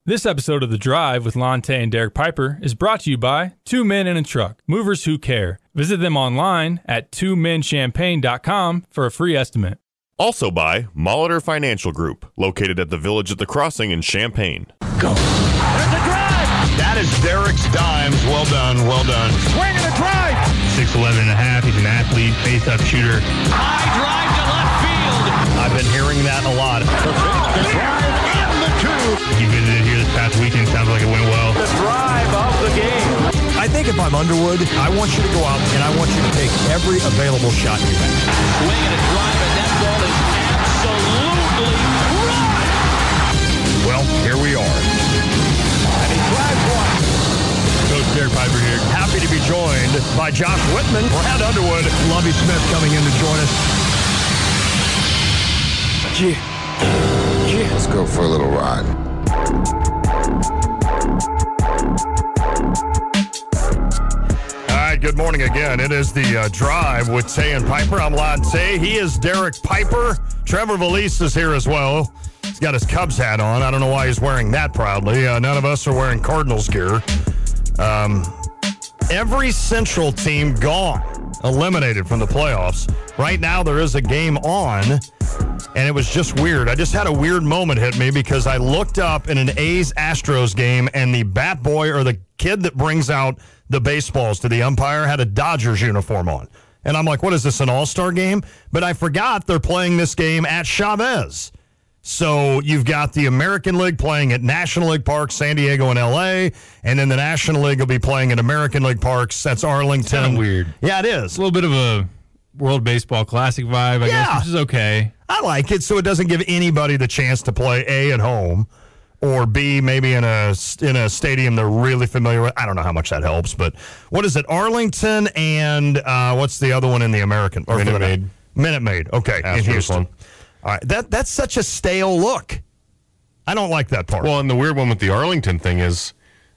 This episode of The Drive with Lonte and Derek Piper is brought to you by Two Men in a Truck, movers who care. Visit them online at twomenchampagne.com for a free estimate. Also by Molitor Financial Group, located at the Village at the Crossing in Champaign. Go. There's a drive. That is Derek's dimes. Well done, well done. Swing and a drive. 6'11 and a half. He's an athlete, face-up shooter. High drive to left field. I've been hearing that a lot. The drive and the two. He visited here this past weekend. Sounds like it went well. The drive of the game. I think if I'm Underwood, I want you to go out and I want you to take every available shot you have. Swing and a drive, and that ball is absolutely right. Well, here we are. And he drives one. Coach Derek Piper here. Happy to be joined by Josh Whitman, Brad Underwood, Lovie Smith coming in to join us. Yeah. Let's go for a little ride. All right, good morning again. It is the Drive with Tay and Piper. I'm Lonte. He is Derek Piper. Trevor Valise is here as well. He's got his Cubs hat on. I don't know why he's wearing that proudly. None of us are wearing Cardinals gear. Every Central team gone, eliminated from the playoffs. Right now there is a game on, and it was just weird. I just had a weird moment hit me because I looked up in an A's-Astros game, and the bat boy or the kid that brings out the baseballs to the umpire had a Dodgers uniform on. And I'm like, what is this, an all-star game? But I forgot they're playing this game at Chavez. So you've got the American League playing at National League Park, San Diego and L.A., and then the National League will be playing at American League Parks. That's Arlington. It's kind of weird. Yeah, it is. It's a little bit of a World Baseball Classic vibe, I guess, which is okay. I like it, so it doesn't give anybody the chance to play A, at home, or B, maybe in a stadium they're really familiar with. I don't know how much that helps, but what is it? Arlington and what's the other one in the American? Minute Maid. Minute Maid, okay, in Houston. All right, that's such a stale look. I don't like that part. Well, and the weird one with the Arlington thing is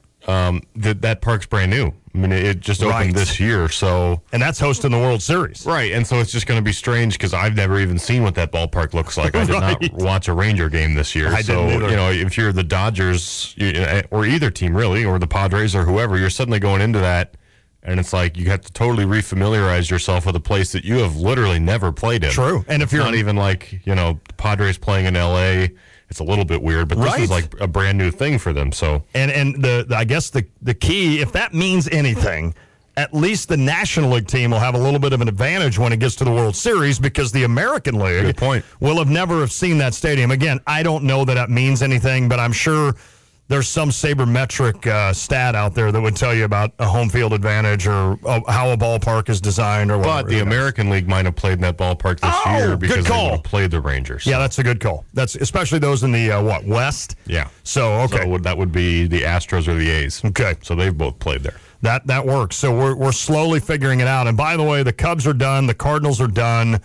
that park's brand new. I mean, it just opened this year, so... And that's hosting the World Series. Right, and so it's just going to be strange because I've never even seen what that ballpark looks like. I did not watch a Ranger game this year. I didn't either. You know, if you're the Dodgers, or either team really, or the Padres or whoever, you're suddenly going into that, and it's like you have to totally refamiliarize yourself with a place that you have literally never played in. True. And if you're not even like, the Padres playing in L.A., it's a little bit weird, but this is like a brand new thing for them. So and I guess the key, if that means anything, at least the National League team will have a little bit of an advantage when it gets to the World Series because the American League will have never seen that stadium. Again, I don't know that means anything, but I'm sure there's some sabermetric stat out there that would tell you about a home field advantage or how a ballpark is designed or whatever. But the American League might have played in that ballpark this year because they would have played the Rangers. Yeah, that's a good call. That's especially those in the West. Yeah. So okay, so that would be the Astros or the A's. Okay, so they've both played there. That works. So we're slowly figuring it out. And by the way, the Cubs are done. The Cardinals are done.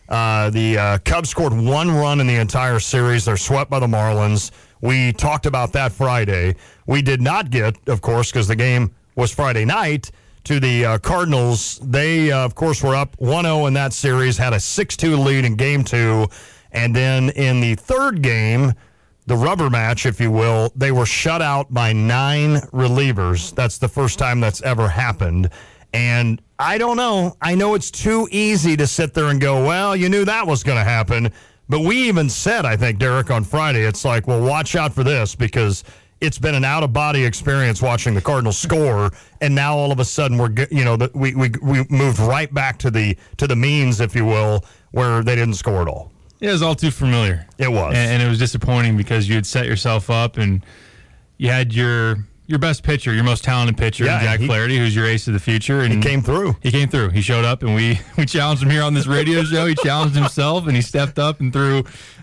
The Cubs scored one run in the entire series. They're swept by the Marlins. We talked about that Friday. We did not get, of course, because the game was Friday night, to the Cardinals. They, of course, were up 1-0 in that series, had a 6-2 lead in Game 2. And then in the third game, the rubber match, if you will, they were shut out by 9 relievers. That's the first time that's ever happened. And I don't know. I know it's too easy to sit there and go, well, you knew that was going to happen. But we even said, I think, Derek, on Friday, it's like, well, watch out for this because it's been an out-of-body experience watching the Cardinals score, and now all of a sudden we moved right back to the means, if you will, where they didn't score at all. It was all too familiar. It was. And it was disappointing because you had set yourself up and you had your best pitcher, your most talented pitcher, Jack Flaherty, who's your ace of the future. And he came through. He showed up, and we challenged him here on this radio show. He challenged himself, and he stepped up and threw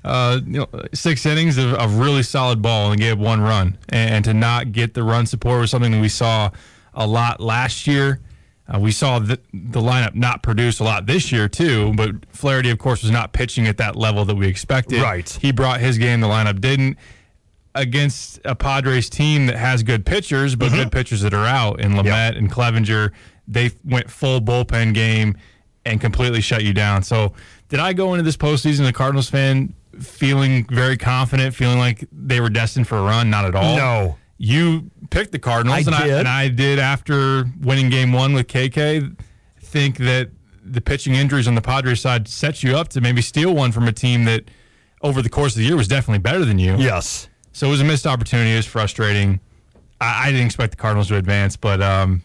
6 innings of really solid ball and gave 1 run. And to not get the run support was something that we saw a lot last year. We saw the lineup not produce a lot this year, too, but Flaherty, of course, was not pitching at that level that we expected. Right. He brought his game. The lineup didn't. Against a Padres team that has good pitchers, but good pitchers that are out, in Lamet and Clevenger, they went full bullpen game and completely shut you down. So did I go into this postseason, a Cardinals fan, feeling very confident, feeling like they were destined for a run? Not at all. No. You picked the Cardinals, and I did after winning game 1 with KK. Think that the pitching injuries on the Padres side set you up to maybe steal one from a team that over the course of the year was definitely better than you. Yes. So it was a missed opportunity. It was frustrating. I didn't expect the Cardinals to advance, but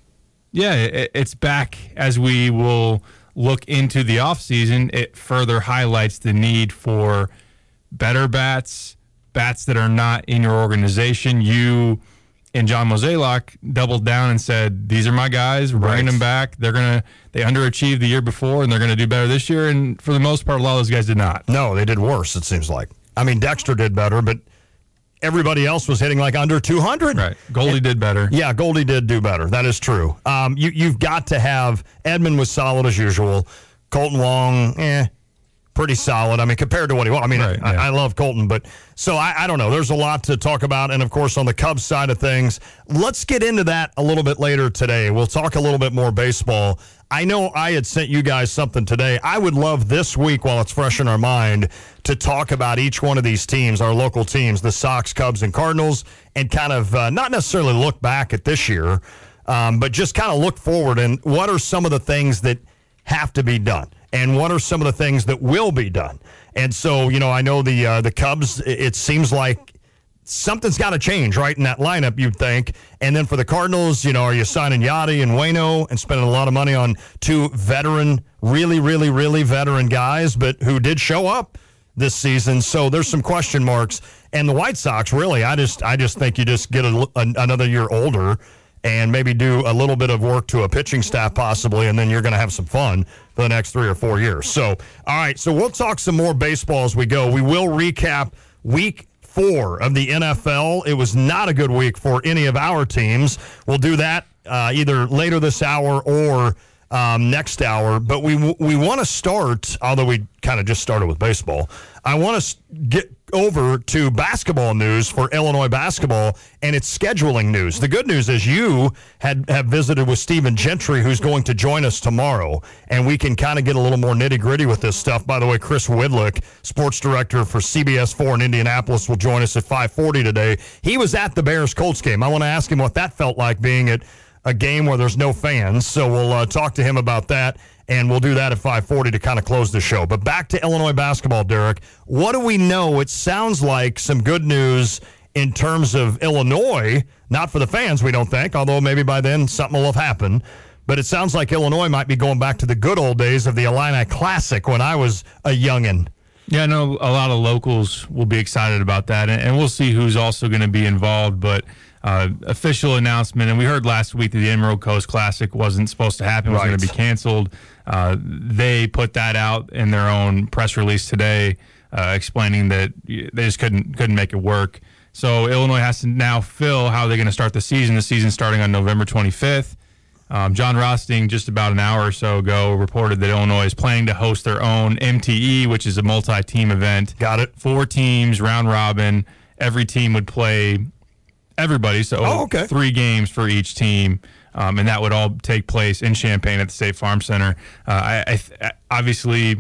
it's back as we will look into the offseason. It further highlights the need for better bats that are not in your organization. You and John Mozeliak doubled down and said, these are my guys. We're bringing them back. They underachieved the year before, and they're going to do better this year. And for the most part, a lot of those guys did not. No, they did worse, it seems like. I mean, Dexter did better, but everybody else was hitting like under 200. Right. Goldie did better. Yeah, Goldie did do better. That is true. You've got to have – Edman was solid as usual. Colton Wong, pretty solid. I mean, compared to what he was. I mean, right, I love Colton, but so I don't know. There's a lot to talk about. And, of course, on the Cubs side of things, let's get into that a little bit later today. We'll talk a little bit more baseball. I know I had sent you guys something today. I would love this week, while it's fresh in our mind, to talk about each one of these teams, our local teams, the Sox, Cubs, and Cardinals, and kind of not necessarily look back at this year, but just kind of look forward and what are some of the things that have to be done and what are some of the things that will be done. And so, I know the Cubs, it seems like something's got to change, right, in that lineup, you'd think. And then for the Cardinals, are you signing Yachty and Waino and spending a lot of money on two veteran, really, really, really veteran guys, but who did show up this season? So there's some question marks. And the White Sox, really, I just think you just get another year older and maybe do a little bit of work to a pitching staff possibly, and then you're going to have some fun for the next 3 or 4 years. So, all right, so we'll talk some more baseball as we go. We will recap Week 4 of the NFL. It was not a good week for any of our teams. We'll do that either later this hour or next hour. But we want to start, although we kind of just started with baseball, I want to get over to basketball news for Illinois basketball and its scheduling news. The good news is you have visited with Stephen Gentry, who's going to join us tomorrow, and we can kind of get a little more nitty-gritty with this stuff. By the way, Chris Widlick, sports director for CBS 4 in Indianapolis, will join us at 5:40 today. He was at the Bears-Colts game. I want to ask him what that felt like being at a game where there's no fans, so we'll talk to him about that. And we'll do that at 5:40 to kind of close the show. But back to Illinois basketball, Derek. What do we know? It sounds like some good news in terms of Illinois. Not for the fans, we don't think, although maybe by then something will have happened. But it sounds like Illinois might be going back to the good old days of the Illini Classic when I was a youngin'. Yeah, I know a lot of locals will be excited about that, and we'll see who's also going to be involved. But official announcement, and we heard last week that the Emerald Coast Classic wasn't supposed to happen, was going to be canceled. They put that out in their own press release today, explaining that they just couldn't make it work. So Illinois has to now fill how they're going to start the season. The season starting on November 25th. John Rosting, just about an hour or so ago, reported that Illinois is planning to host their own MTE, which is a multi-team event. Got it. 4 teams, round robin. Every team would play everybody, so 3 games for each team, and that would all take place in Champaign at the State Farm Center. Obviously,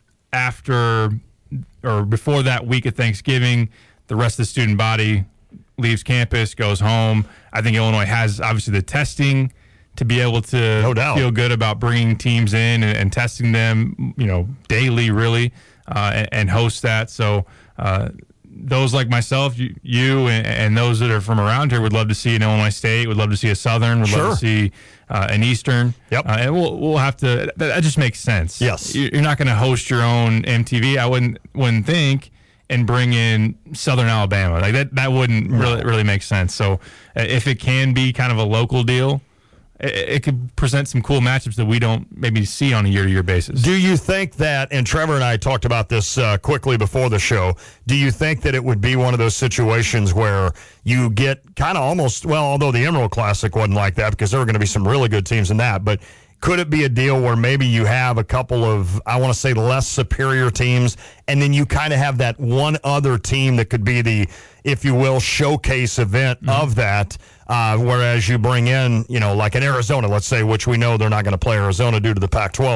after or before that week of Thanksgiving, the rest of the student body leaves campus, goes home. I think Illinois has obviously the testing to be able to feel good about bringing teams in and testing them, daily, really, and host that. So those like myself, you and those that are from around here would love to see an Illinois State, would love to see a Southern, would love to see an Eastern. Yep. And we'll have to. That just makes sense. Yes. You're not going to host your own MTV. I wouldn't think, and bring in Southern Alabama like that wouldn't really make sense. So if it can be kind of a local deal, it could present some cool matchups that we don't maybe see on a year-to-year basis. Do you think that, and Trevor and I talked about this quickly before the show, do you think that it would be one of those situations where you get kind of almost, well, although the Emerald Classic wasn't like that because there were going to be some really good teams in that, but could it be a deal where maybe you have a couple of, I want to say, less superior teams, and then you kind of have that one other team that could be the, if you will, showcase event of that, whereas you bring in, like an Arizona, let's say, which we know they're not going to play Arizona due to the Pac-12.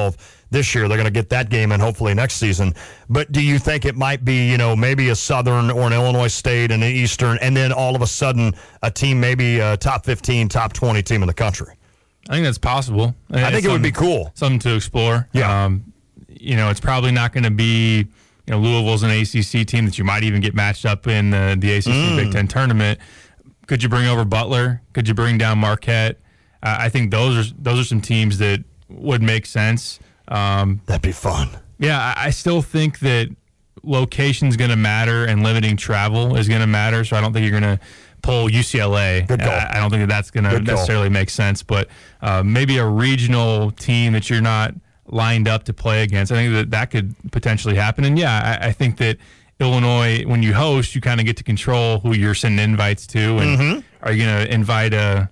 this year. They're going to get that game in hopefully next season. But do you think it might be, maybe a Southern or an Illinois State and an Eastern, and then all of a sudden a team, maybe a top 15, top 20 team in the country? I think that's possible. I think it would be cool. Something to explore. Yeah. It's probably not going to be, Louisville's an ACC team that you might even get matched up in the ACC Big Ten tournament. Could you bring over Butler? Could you bring down Marquette? I think those are some teams that would make sense. That'd be fun. Yeah, I still think that location's going to matter and limiting travel is going to matter. So I don't think you're going to pull UCLA. Good call. I don't think that's going to necessarily make sense. But maybe a regional team that you're not lined up to play against. I think that could potentially happen. And yeah, I think that Illinois, when you host, you kind of get to control who you're sending invites to. And are you going to invite a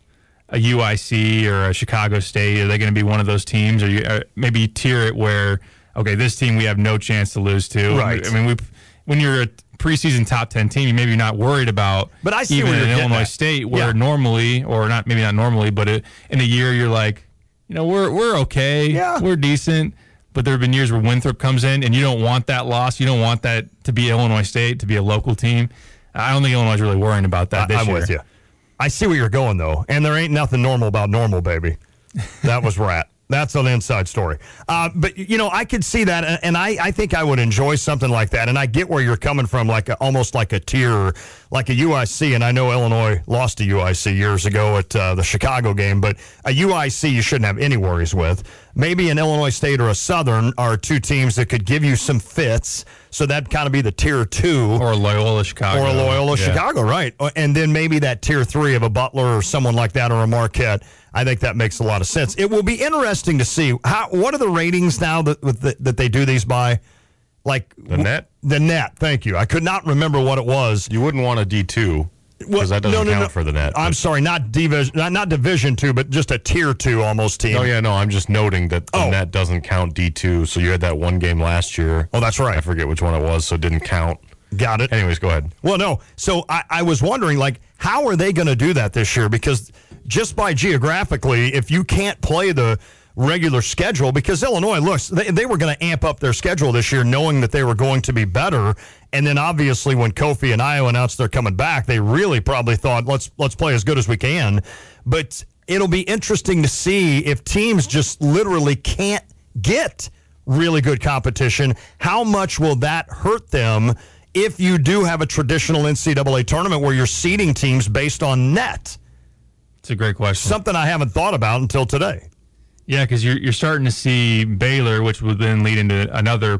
UIC or a Chicago State? Are they going to be one of those teams? Or maybe you tier it where, okay, this team we have no chance to lose to. Right. I mean, when you're a preseason top 10 team, you maybe not worried about. But I see even where you're in Illinois at. State, where normally, or not normally, but in a year you're like, we're okay, we're decent. But there have been years where Winthrop comes in, and you don't want that loss. You don't want that to be Illinois State, to be a local team. I don't think Illinois is really worrying about that this year. I'm with you. I see where you're going, though, and there ain't nothing normal about normal, baby. That was Rat. That's an inside story. But, I could see that, and I think I would enjoy something like that, and I get where you're coming from, almost like a tier, like a UIC, and I know Illinois lost to UIC years ago at the Chicago game, but a UIC you shouldn't have any worries with. Maybe an Illinois State or a Southern are two teams that could give you some fits, so that'd kind of be the tier 2. Or Loyola Chicago. Or Loyola Chicago, right. And then maybe that tier 3 of a Butler or someone like that, or a Marquette. I think that makes a lot of sense. It will be interesting to see what are the ratings now that they do these by? Like the net? The net, thank you. I could not remember what it was. You wouldn't want a D2 because that doesn't count for the net. I'm sorry, not Division 2, but just a tier 2 almost team. Oh, yeah, no, I'm just noting that the net doesn't count D2. So you had that one game last year. Oh, that's right. I forget which one it was, so it didn't count. Got it. Anyways, go ahead. Well, no. So I was wondering, how are they going to do that this year? Because just by geographically, if you can't play the regular schedule, because Illinois, they were going to amp up their schedule this year knowing that they were going to be better. And then obviously when Kofi and Io announced they're coming back, they really probably thought, let's play as good as we can. But it'll be interesting to see if teams just literally can't get really good competition. How much will that hurt them if you do have a traditional NCAA tournament where you're seeding teams based on net? It's a great question. Something I haven't thought about until today. Yeah, because you're starting to see Baylor, which would then lead into another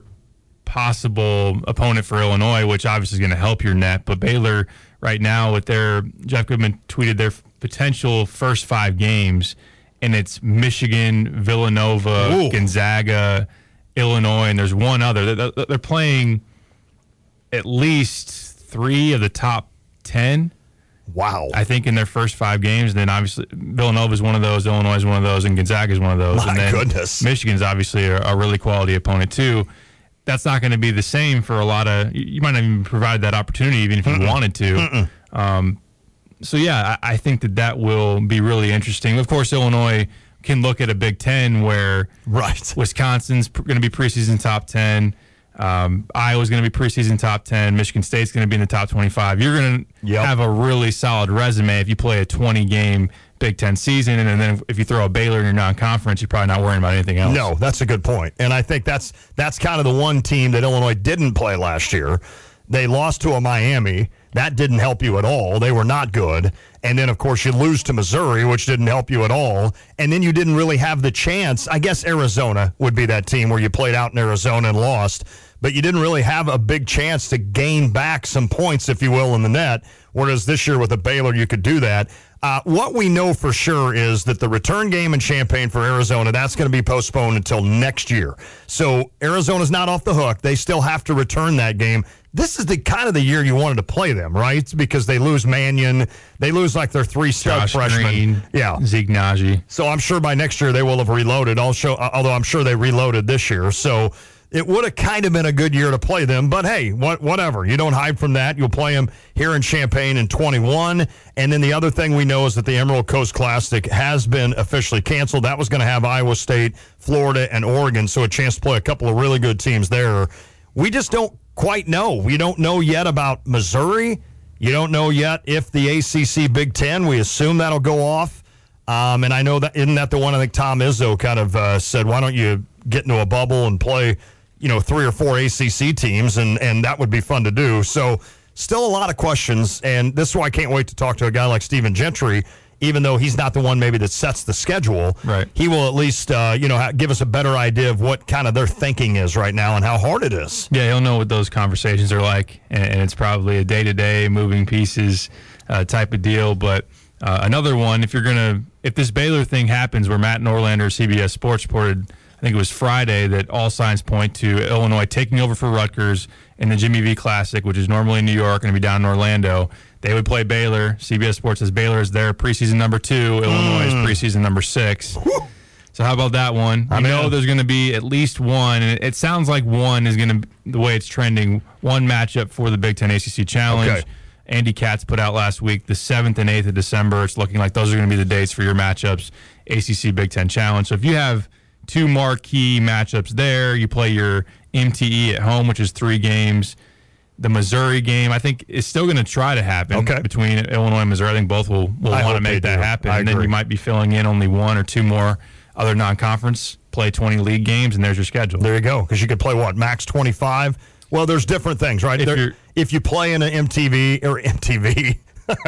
possible opponent for Illinois, which obviously is going to help your net. But Baylor right now, with Jeff Goodman tweeted their potential first 5 games, and it's Michigan, Villanova, Gonzaga, Illinois, and there's one other. They're playing at least 3 of the top 10. Wow. I think in their first 5 games. And then obviously Villanova is one of those, Illinois is one of those, and Gonzaga is one of those. My and then goodness. Michigan's obviously a really quality opponent too. That's not going to be the same for a lot of. You might not even provide that opportunity even if you wanted to. So yeah, I think that will be really interesting. Of course, Illinois can look at a Big Ten where Wisconsin's going to be preseason top 10. Iowa's going to be preseason top 10. Michigan State's going to be in the top 25. You're going to have a really solid resume if you play a 20-game Big Ten season, and then if you throw a Baylor in your non-conference, you're probably not worrying about anything else. No, that's a good point. And I think that's kind of the one team that Illinois didn't play last year. They lost to a Miami. That didn't help you at all. They were not good. And then, of course, you lose to Missouri, which didn't help you at all. And then you didn't really have the chance. I guess Arizona would be that team where you played out in Arizona and lost. But you didn't really have a big chance to gain back some points, if you will, in the net. Whereas this year with the Baylor, you could do that. What we know for sure is that the return game in Champaign for Arizona, that's going to be postponed until next year. So Arizona's not off the hook. They still have to return that game. This is the kind of the year you wanted to play them, right? Because they lose Mannion. They lose like their 3 stud freshmen. Green, Zeke Naji. So I'm sure by next year they will have reloaded. Although I'm sure they reloaded this year. So it would have kind of been a good year to play them. But hey, whatever. You don't hide from that. You'll play them here in Champaign in 21. And then the other thing we know is that the Emerald Coast Classic has been officially canceled. That was going to have Iowa State, Florida, and Oregon, so a chance to play a couple of really good teams there. We just don't quite know. We don't know yet about Missouri. You don't know yet if the ACC Big Ten, we assume that'll go off. And I know that, isn't that the one I think Tom Izzo kind of said, why don't you get into a bubble and play, 3 or 4 ACC teams, and that would be fun to do. So still a lot of questions, and this is why I can't wait to talk to a guy like Stephen Gentry, even though he's not the one maybe that sets the schedule. Right. He will at least, give us a better idea of what kind of their thinking is right now and how hard it is. Yeah, he'll know what those conversations are like, and it's probably a day-to-day moving pieces type of deal. But another one, if this Baylor thing happens where Matt Norlander, CBS Sports reported, I think it was Friday, that all signs point to Illinois taking over for Rutgers in the Jimmy V Classic, which is normally in New York, going to be down in Orlando. They would play Baylor. CBS Sports says Baylor is their preseason number 2. Illinois is preseason number 6. So how about that one? I know there's going to be at least one, and it sounds like one is going to, the way it's trending, one matchup for the Big Ten ACC Challenge. Okay. Andy Katz put out last week the 7th and 8th of December. It's looking like those are going to be the dates for your matchups, ACC Big Ten Challenge. So if you have 2 marquee matchups there, you play your MTE at home, which is 3 games. The Missouri game, I think, is still going to try to happen between Illinois and Missouri. I think both will want to make that happen. And then you might be filling in only 1 or 2 more other non-conference, play 20 league games, and there's your schedule. There you go, because you could play, max 25? Well, there's different things, right? If you play in an MTE,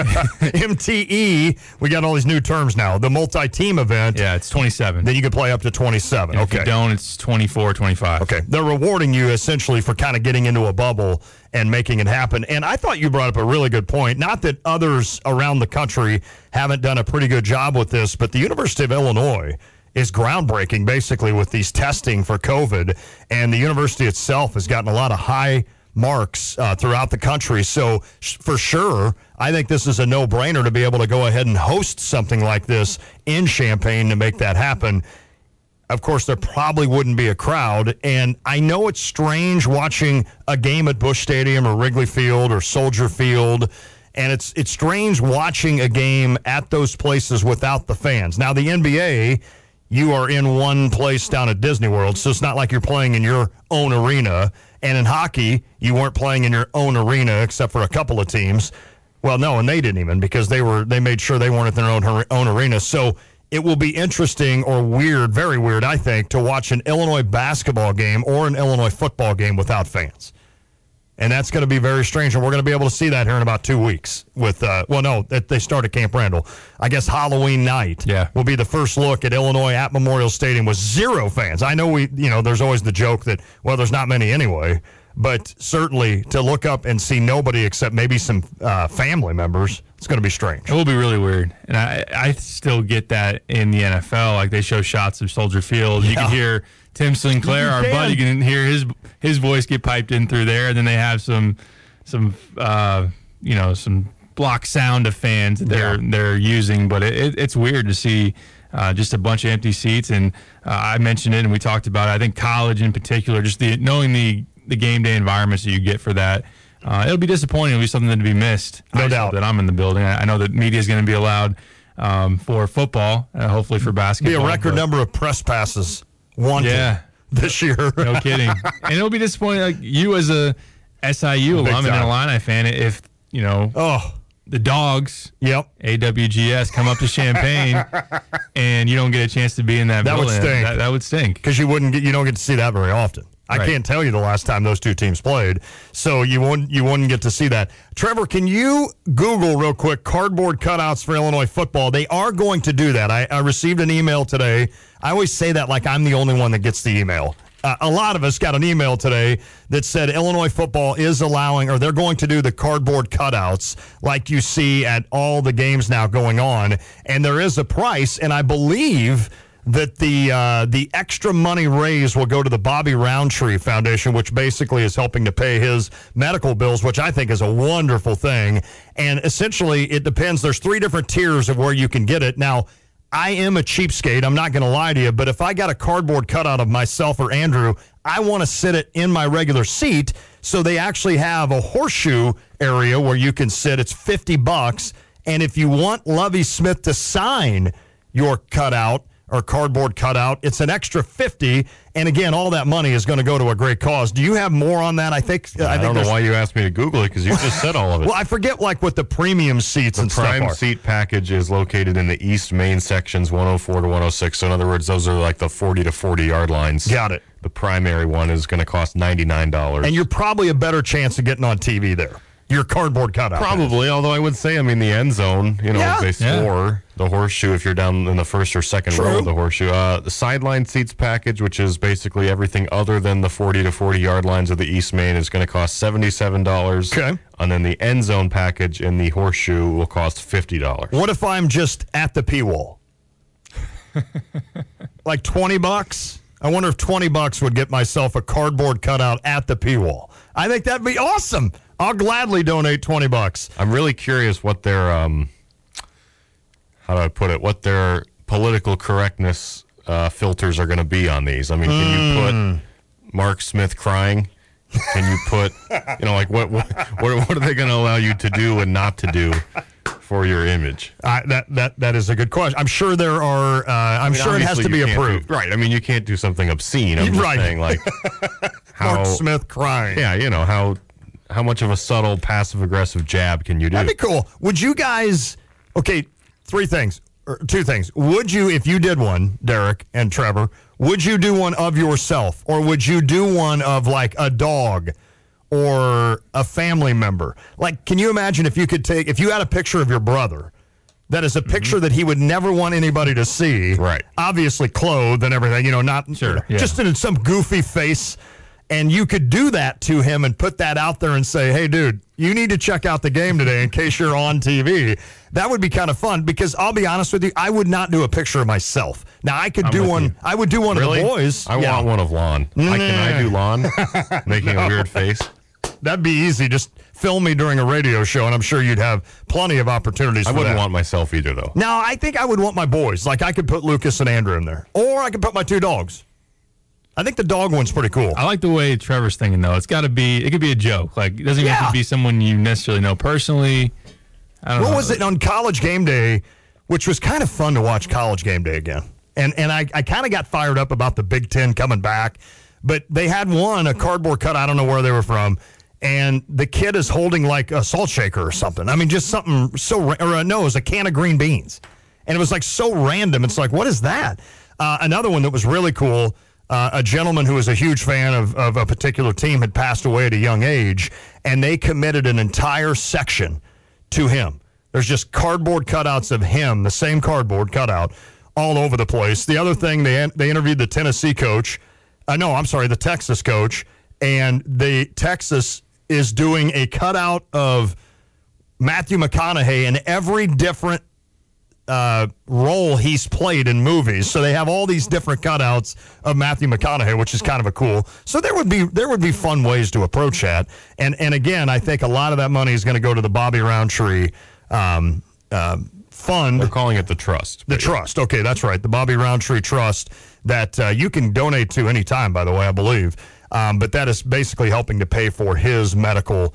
we got all these new terms now. The multi-team event. Yeah, it's 27. Then you could play up to 27. And if you don't, it's 24, 25. Okay. They're rewarding you essentially for kind of getting into a bubble and making it happen. And I thought you brought up a really good point. Not that others around the country haven't done a pretty good job with this, but the University of Illinois is groundbreaking basically with these testing for COVID. And the university itself has gotten a lot of high marks throughout the country. So for sure, I think this is a no-brainer to be able to go ahead and host something like this in Champaign to make that happen. Of course, there probably wouldn't be a crowd, and I know it's strange watching a game at Busch Stadium or Wrigley Field or Soldier Field, and it's strange watching a game at those places without the fans. Now, the NBA, you are in one place down at Disney World, so it's not like you're playing in your own arena. And in hockey, you weren't playing in your own arena except for a couple of teams. Well, no, and they didn't even, because they made sure they weren't in their own arena. So it will be interesting, or weird, very weird, I think, to watch an Illinois basketball game or an Illinois football game without fans. And that's going to be very strange, and we're going to be able to see that here in about 2 weeks. They start at Camp Randall. I guess Halloween night will be the first look at Illinois at Memorial Stadium with 0 fans. I know there's always the joke that, there's not many anyway, but certainly to look up and see nobody except maybe some family members, it's going to be strange. It will be really weird. And I still get that in the NFL. Like, they show shots of Soldier Field. You can hear Tim Sinclair, our buddy, you can hear his voice get piped in through there, and then they have some block sound of fans that they're using. But it's weird to see just a bunch of empty seats. And I mentioned it, and we talked about it. I think college in particular, just knowing the game day environments that you get for that, it'll be disappointing. It'll be something to be missed. No doubt that I'm in the building. I know that media is going to be allowed for football, hopefully for basketball. Be a record number of press passes. This year. No kidding. And it'll be disappointing, like you as a SIU alum and an Illini fan, if the Dogs, AWGS, come up to Champaign and you don't get a chance to be in that building. Would stink. That would stink, because you don't get to see that very often. I can't tell you the last time those two teams played, so you wouldn't get to see that. Trevor, can you Google real quick cardboard cutouts for Illinois football? They are going to do that. I received an email today. I always say that like I'm the only one that gets the email. A lot of us got an email today that said Illinois football is allowing, or they're going to do the cardboard cutouts like you see at all the games now going on, and there is a price, and I believe that the extra money raised will go to the Bobby Roundtree Foundation, which basically is helping to pay his medical bills, which I think is a wonderful thing. And essentially, it depends. There's 3 different tiers of where you can get it. Now, I am a cheapskate. I'm not going to lie to you. But if I got a cardboard cutout of myself or Andrew, I want to sit it in my regular seat. So they actually have a horseshoe area where you can sit. It's $50. And if you want Lovie Smith to sign your cutout or cardboard cutout, it's an extra $50. And again, all that money is going to go to a great cause. Do you have more on that? I think don't know why you asked me to Google it because you just said all of it. Well, I forget like what the premium seats and stuff are. The prime seat package is located in the East Main sections 104 to 106. So in other words, those are like the 40 to 40 yard lines. Got it. The primary one is going to cost $99. And you're probably a better chance of getting on TV there. Your cardboard cutout. Probably, although I would say, the end zone, they score. Yeah. The horseshoe, if you're down in the first or second row of the horseshoe. The sideline seats package, which is basically everything other than the 40 to 40 yard lines of the East Main, is going to cost $77. Okay. And then the end zone package in the horseshoe will cost $50. What if I'm just at the P-wall? Like $20? I wonder if $20 would get myself a cardboard cutout at the P-wall. I think that'd be awesome. I'll gladly donate $20. I'm really curious what their how do I put it? What their political correctness filters are going to be on these. Can you put Mark Smith crying? Can you put what are they going to allow you to do and not to do for your image? That is a good question. I'm sure there are. I'm sure it has to be approved. Right. You can't do something obscene. I'm just saying, like how Mark Smith crying. Yeah. How much of a subtle passive-aggressive jab can you do? That'd be cool. Would you guys, two things. Would you, if you did one, Derek and Trevor, would you do one of yourself? Or would you do one of like a dog or a family member? Like, can you imagine if you had a picture of your brother that is a picture that he would never want anybody to see. Right. Obviously clothed and everything, just in some goofy face. And you could do that to him and put that out there and say, hey, dude, you need to check out the game today in case you're on TV. That would be kind of fun because I'll be honest with you, I would not do a picture of myself. Now, I could do one. You. I would do one really? of the boys. I want one of Lon. Can I do Lon? Making a weird face. That'd be easy. Just film me during a radio show, and I'm sure you'd have plenty of opportunities for that. I wouldn't want myself either, though. No, I think I would want my boys. Like, I could put Lucas and Andrew in there. Or I could put my two dogs. I think the dog one's pretty cool. I like the way Trevor's thinking, though. It could be a joke. Like, it doesn't even have to be someone you necessarily know personally. I don't know. What was it on College Game Day, which was kind of fun to watch College Game Day again. And I kind of got fired up about the Big Ten coming back. But they had a cardboard cut. I don't know where they were from. And the kid is holding like a salt shaker or something. Just something it was a can of green beans. And it was like so random. It's like, what is that? Another one that was really cool. A gentleman who was a huge fan of a particular team had passed away at a young age, and they committed an entire section to him. There's just cardboard cutouts of him, the same cardboard cutout, all over the place. The other thing, they interviewed the Tennessee coach. The Texas coach, and the Texas is doing a cutout of Matthew McConaughey in every different role he's played in movies. So they have all these different cutouts of Matthew McConaughey, which is kind of a cool. So there would be fun ways to approach that. And again, I think a lot of that money is going to go to the Bobby Roundtree fund. They're calling it the Trust. The Trust. Okay, that's right. The Bobby Roundtree Trust that you can donate to anytime, by the way, I believe. But that is basically helping to pay for his medical.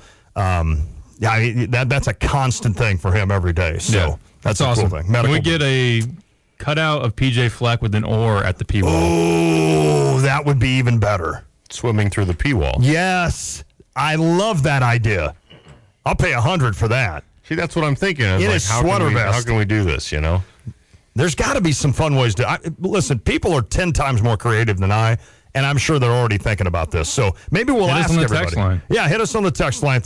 That's a constant thing for him every day. So. Yeah. That's a awesome. Cool thing. Can we get a cutout of PJ Fleck with an oar at the P-wall? Oh, that would be even better. Swimming through the P-wall. Yes. I love that idea. I'll pay $100 for that. See, that's what I'm thinking. In a sweater vest. How can we do this, There's got to be some fun ways to... listen, people are 10 times more creative than I, and I'm sure they're already thinking about this. So maybe we'll ask everybody. Hit us on the text line. Yeah, hit us on the text line,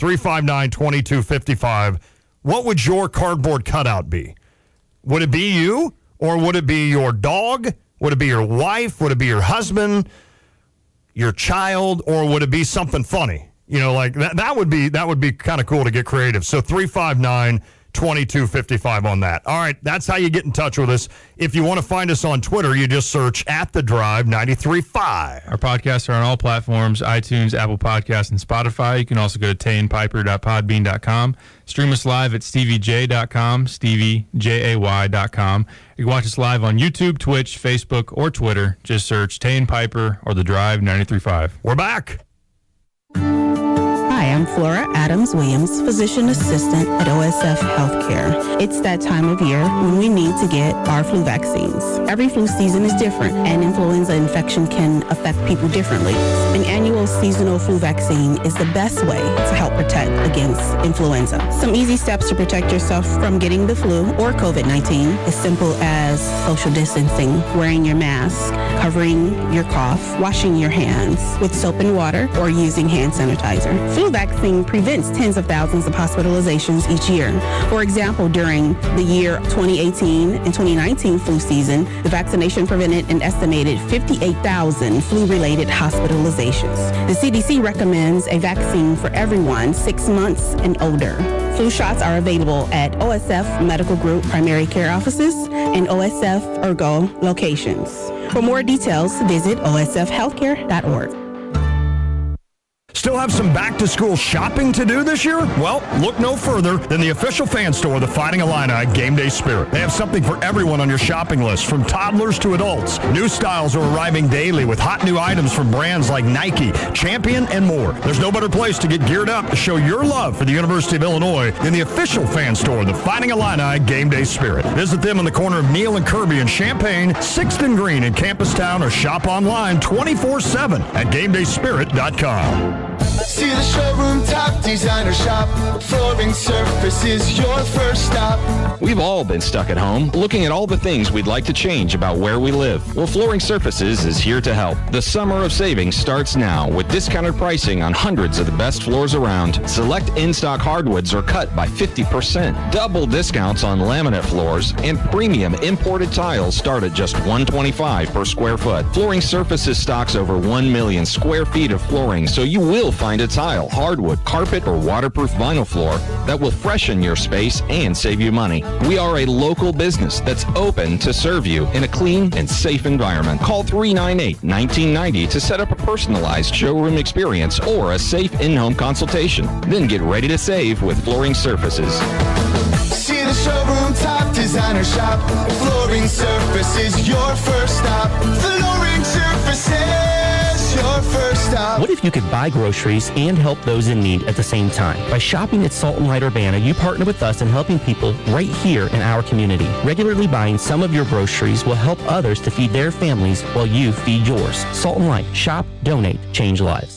359-2255. What would your cardboard cutout be? Would it be you, or would it be your dog? Would it be your wife? Would it be your husband, your child, or would it be something funny? Like that would be kind of cool to get creative. So 2255 on that. All right, that's how you get in touch with us. If you want to find us on Twitter, you just search @TheDrive935. Our podcasts are on all platforms, iTunes, Apple Podcasts, and Spotify. You can also go to TanePiper.podbean.com. Stream us live at StevieJ.com, StevieJay.com. You can watch us live on YouTube, Twitch, Facebook, or Twitter. Just search Tane Piper or The Drive 93.5. We're back. Hi, I'm Flora Adams-Williams, physician assistant at OSF Healthcare. It's that time of year when we need to get our flu vaccines. Every flu season is different, and influenza infection can affect people differently. An annual seasonal flu vaccine is the best way to help protect against influenza. Some easy steps to protect yourself from getting the flu or COVID-19, as simple as social distancing, wearing your mask, covering your cough, washing your hands with soap and water, or using hand sanitizer. Flu vaccine prevents tens of thousands of hospitalizations each year. For example, during the year 2018 and 2019 flu season, the vaccination prevented an estimated 58,000 flu-related hospitalizations. The CDC recommends a vaccine for everyone 6 months and older. Flu shots are available at OSF Medical Group primary care offices and OSF Ergo locations. For more details, visit osfhealthcare.org. Still have some back-to-school shopping to do this year? Well, look no further than the official fan store of the Fighting Illini Game Day Spirit. They have something for everyone on your shopping list, from toddlers to adults. New styles are arriving daily with hot new items from brands like Nike, Champion, and more. There's no better place to get geared up to show your love for the University of Illinois than the official fan store of the Fighting Illini Game Day Spirit. Visit them on the corner of Neal and Kirby in Champaign, 6th and Green in Campus Town, or shop online 24/7 at GameDaySpirit.com. See the showroom top designer shop. Flooring Surface is your first stop. We've all been stuck at home, looking at all the things we'd like to change about where we live. Well, Flooring Surfaces is here to help. The summer of savings starts now with discounted pricing on hundreds of the best floors around. Select in-stock hardwoods are cut by 50%. Double discounts on laminate floors, and premium imported tiles start at just $125 per square foot. Flooring Surfaces stocks over 1 million square feet of flooring, so you will find a tile, hardwood, carpet, or waterproof vinyl floor that will freshen your space and save you money. We are a local business that's open to serve you in a clean and safe environment. Call 398-1990 to set up a personalized showroom experience or a safe in-home consultation. Then get ready to save with Flooring Surfaces. See the showroom top designer shop. Flooring Surfaces your first stop. Flooring Surfaces your first stop. What if you could buy groceries and help those in need at the same time? By shopping at Salt and Light Urbana, you partner with us in helping people right here in our community. Regularly buying some of your groceries will help others to feed their families while you feed yours. Salt and Light. Shop, donate, change lives.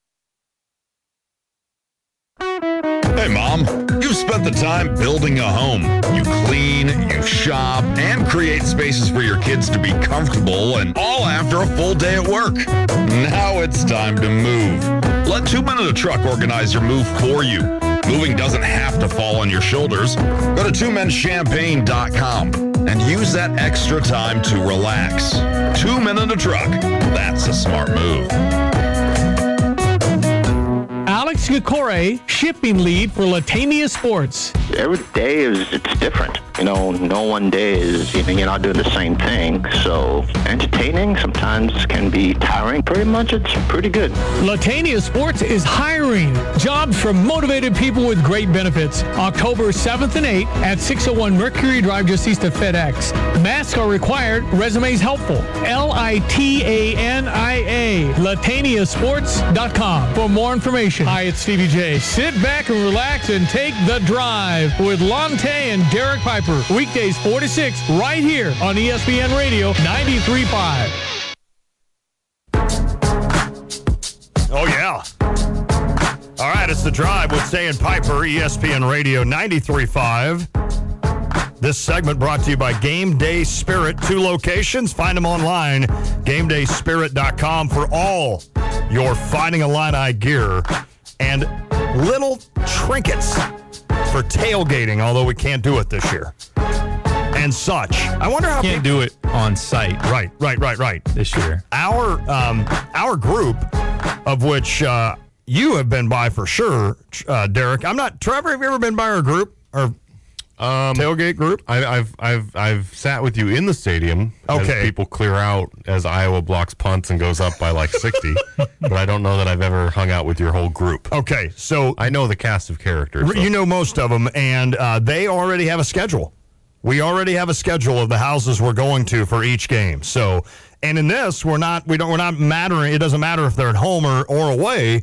Hey, Mom, you've spent the time building a home. You clean, you shop, and create spaces for your kids to be comfortable, and all after a full day at work. Now it's time to move. Let 2 Men and a Truck organize your move for you. Moving doesn't have to fall on your shoulders. Go to twomenchampagne.com and use that extra time to relax. 2 Men and a Truck. That's a smart move. Alex Gacore, shipping lead for Latania Sports. Every day it's different. No one day is, you're not doing the same thing. So entertaining sometimes can be tiring. Pretty much it's pretty good. Latania Sports is hiring jobs for motivated people with great benefits. October 7th and 8th at 601 Mercury Drive, just east of FedEx. Masks are required. Resumes helpful. LITANIA. LataniaSports.com for more information. Hi, it's Stevie J. Sit back and relax and take the drive with Lonte and Derek Piper. Weekdays 4 to 6 right here on ESPN Radio 93.5. Oh, yeah. All right, it's The Drive with Tay and Piper, ESPN Radio 93.5. This segment brought to you by Game Day Spirit. 2 locations. Find them online, GameDaySpirit.com, for all your Fighting Illini gear and little trinkets for tailgating, although we can't do it this year, and such. I wonder how can't do it on site. Right. This year, our group, of which you have been by for sure, Derek. I'm not. Trevor, have you ever been by our group? Or tailgate group? I've sat with you in the stadium. Okay. As people clear out as Iowa blocks punts and goes up by like 60. But I don't know that I've ever hung out with your whole group. Okay, so I know the cast of characters. You know most of them, and they already have a schedule. We already have a schedule of the houses we're going to for each game. So, and in this, we're not mattering. It doesn't matter if they're at home or away.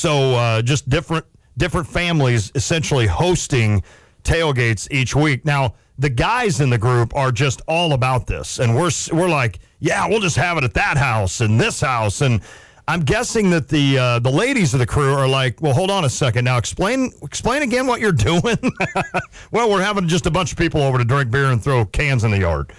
So, just different families essentially hosting tailgates each week. Now, the guys in the group are just all about this, and we're like, yeah, we'll just have it at that house and this house. And I'm guessing that the ladies of the crew are like, well, hold on a second. Now, explain again what you're doing. Well, we're having just a bunch of people over to drink beer and throw cans in the yard,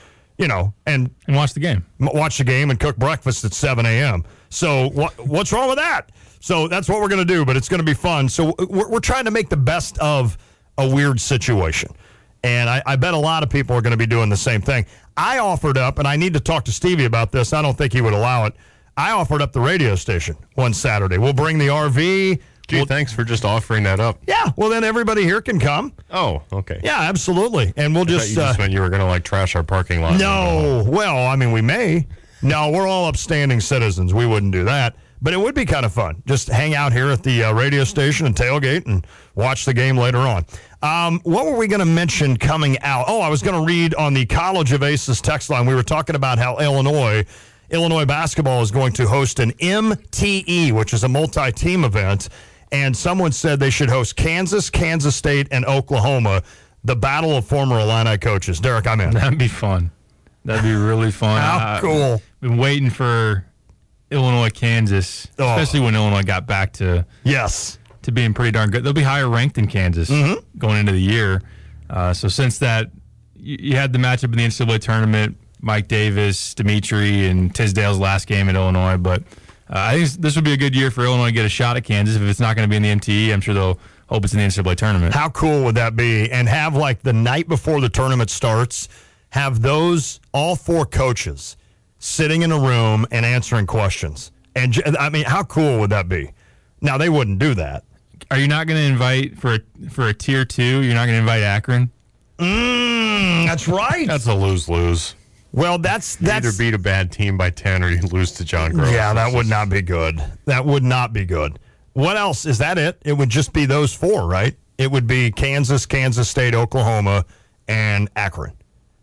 and watch the game. Watch the game and cook breakfast at 7 a.m. So what's wrong with that? So that's what we're going to do, but it's going to be fun. So we're trying to make the best of a weird situation. And I bet a lot of people are going to be doing the same thing. I offered up, and I need to talk to Stevie about this. I don't think he would allow it. I offered up the radio station one Saturday. We'll bring the RV. Gee, thanks for just offering that up. Yeah, well, then everybody here can come. Oh, okay. Yeah, absolutely. And we'll you just meant you were going to, like, trash our parking lot. No. Well, I mean, we may. No, we're all upstanding citizens. We wouldn't do that. But it would be kind of fun. Just hang out here at the radio station and tailgate and watch the game later on. What were we going to mention coming out? Oh, I was going to read on the College of Aces text line. We were talking about how Illinois basketball is going to host an MTE, which is a multi-team event. And someone said they should host Kansas, Kansas State, and Oklahoma, the battle of former Illini coaches. Derek, I'm in. That'd be fun. That'd be really fun. How cool. Been waiting for Illinois, Kansas, especially when Illinois got back to being pretty darn good. They'll be higher ranked than Kansas going into the year. So since that, you had the matchup in the NCAA tournament, Mike Davis, Dimitri, and Tisdale's last game at Illinois. But I think this would be a good year for Illinois to get a shot at Kansas. If it's not going to be in the MTE, I'm sure they'll hope it's in the NCAA tournament. How cool would that be? And have, like, the night before the tournament starts, have all four coaches sitting in a room and answering questions. And, I mean, how cool would that be? Now, they wouldn't do that. Are you not going to invite for a tier 2? You're not going to invite Akron? That's right. That's a lose-lose. Well, that's you either beat a bad team by 10 or you lose to John Gross. Yeah, that would not be good. That would not be good. What else? Is that it? It would just be those four, right? It would be Kansas, Kansas State, Oklahoma, and Akron,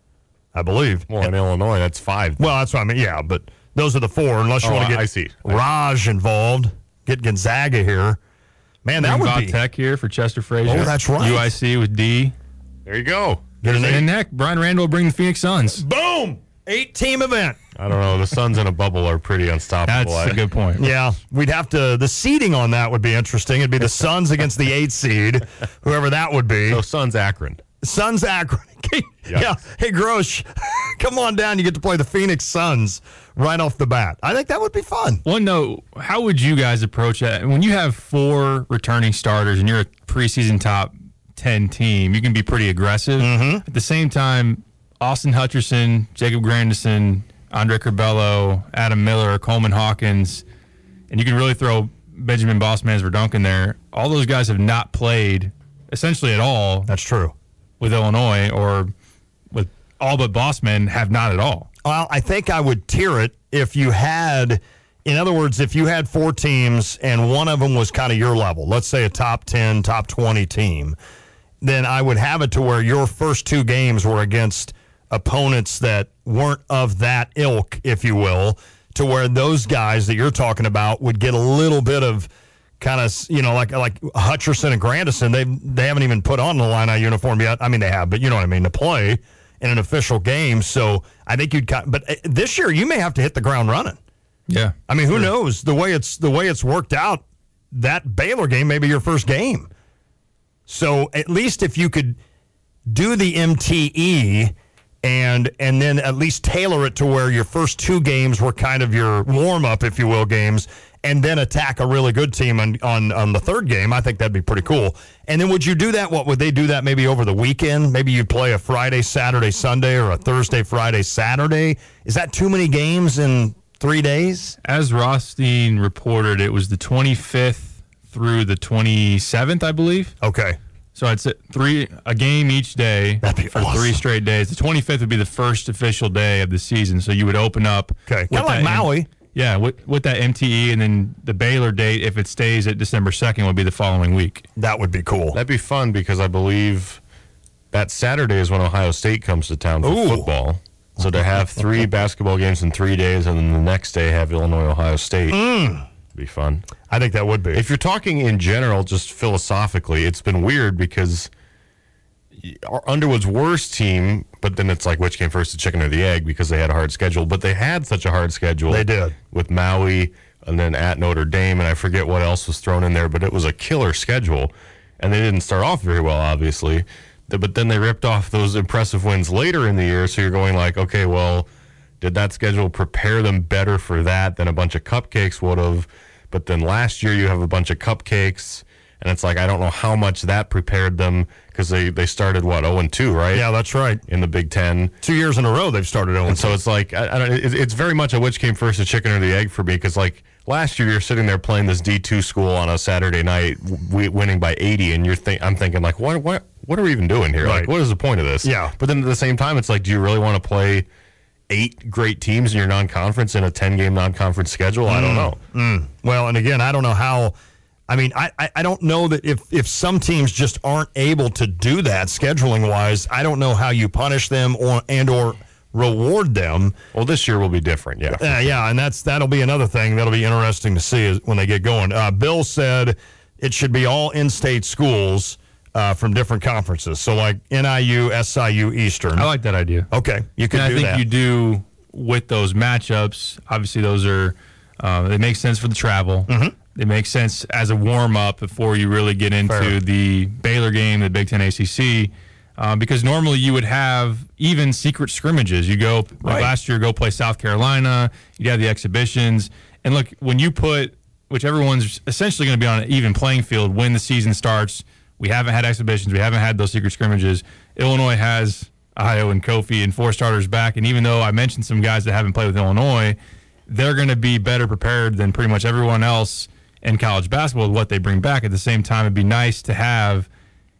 I believe. Well, in Illinois, that's 5. Well, that's what I mean. Yeah, but those are the 4, unless you want to get Raj involved, get Gonzaga here. Man, that would be. Tech here for Chester Frazier. Oh, that's right. UIC with D. There you go. And heck, Brian Randall will bring the Phoenix Suns. Boom! 8-team event. I don't know. The Suns in a bubble are pretty unstoppable. That's a good point. Yeah, we'd have to. The seeding on that would be interesting. It'd be the Suns against the 8 seed, whoever that would be. So Suns Akron. Suns Akron. Yeah. Hey, Grosh, come on down. You get to play the Phoenix Suns right off the bat. I think that would be fun. One note, how would you guys approach that? When you have 4 returning starters and you're a preseason top 10 team, you can be pretty aggressive. At the same time, Austin Hutcherson, Jacob Grandison, Andre Curbelo, Adam Miller, Coleman Hawkins, and you can really throw Benjamin Bossmans-Verdunken there. All those guys have not played essentially at all. That's true. With Illinois, or with all but Bossman have not at all. Well, I think I would tier it if you had, in other words, if you had 4 teams and one of them was kind of your level, let's say a top 10, top 20 team, then I would have it to where your first 2 games were against opponents that weren't of that ilk, if you will, to where those guys that you're talking about would get a little bit of kind of, like Hutcherson and Grandison. They haven't even put on the Illini uniform yet. I mean, they have, but you know what I mean, to play in an official game. So I think but this year you may have to hit the ground running. Yeah. I mean, who knows? The way it's worked out, that Baylor game may be your first game. So at least if you could do the MTE and then at least tailor it to where your first 2 games were kind of your warm-up, if you will, games, and then attack a really good team on the 3rd game, I think that'd be pretty cool. And then would you do that? What would they do that maybe over the weekend? Maybe you'd play a Friday, Saturday, Sunday, or a Thursday, Friday, Saturday? Is that too many games in 3 days? As Rothstein reported, it was the 25th through the 27th, I believe. Okay. So I'd say a game each day for awesome. 3 straight days. The 25th would be the first official day of the season. So you would open up. Okay, kind of like Maui. Yeah, with that MTE, and then the Baylor date, if it stays at December 2nd, would be the following week. That would be cool. That'd be fun because I believe that Saturday is when Ohio State comes to town for football. So to have 3 basketball games in 3 days, and then the next day have Illinois, Ohio State, be fun. I think that would be. If you're talking in general, just philosophically, it's been weird because Underwood's worst team, but then it's like which came first, the chicken or the egg, because they had a hard schedule. But they had such a hard schedule. They did. With Maui and then at Notre Dame, and I forget what else was thrown in there, but it was a killer schedule. And they didn't start off very well, obviously. But then they ripped off those impressive wins later in the year, so you're going like, okay, well, did that schedule prepare them better for that than a bunch of cupcakes would have? But then last year you have a bunch of cupcakes, and it's like I don't know how much that prepared them because they started, 0-2, right? Yeah, that's right. In the Big Ten. 2 years in a row they've started 0-2. And so it's like, I don't. It's very much a which came first, the chicken or the egg for me, because like last year you're sitting there playing this D2 school on a Saturday night, winning by 80, and I'm thinking like, what are we even doing here? Right. Like, what is the point of this? Yeah. But then at the same time, it's like, do you really want to play 8 great teams in your non-conference in a 10-game non-conference schedule? I don't know. Well, and again, I don't know how. I mean, I don't know that if some teams just aren't able to do that scheduling-wise, I don't know how you punish them or reward them. Well, this year will be different, yeah. Yeah, and that'll be another thing that'll be interesting to see when they get going. Bill said it should be all in-state schools from different conferences. So like NIU, SIU, Eastern. I like that idea. Okay, you can do that. And I think you do with those matchups. Obviously, those are they make sense for the travel. Mm-hmm. They make sense as a warm-up before you really get into the Baylor game, the Big Ten ACC, because normally you would have even secret scrimmages. You go, like last year, go play South Carolina. You have the exhibitions. And look, when you put, which everyone's essentially going to be on an even playing field when the season starts, we haven't had exhibitions. We haven't had those secret scrimmages. Illinois has Ayo and Kofi and 4 starters back. And even though I mentioned some guys that haven't played with Illinois, they're going to be better prepared than pretty much everyone else in college basketball with what they bring back. At the same time, it'd be nice to have,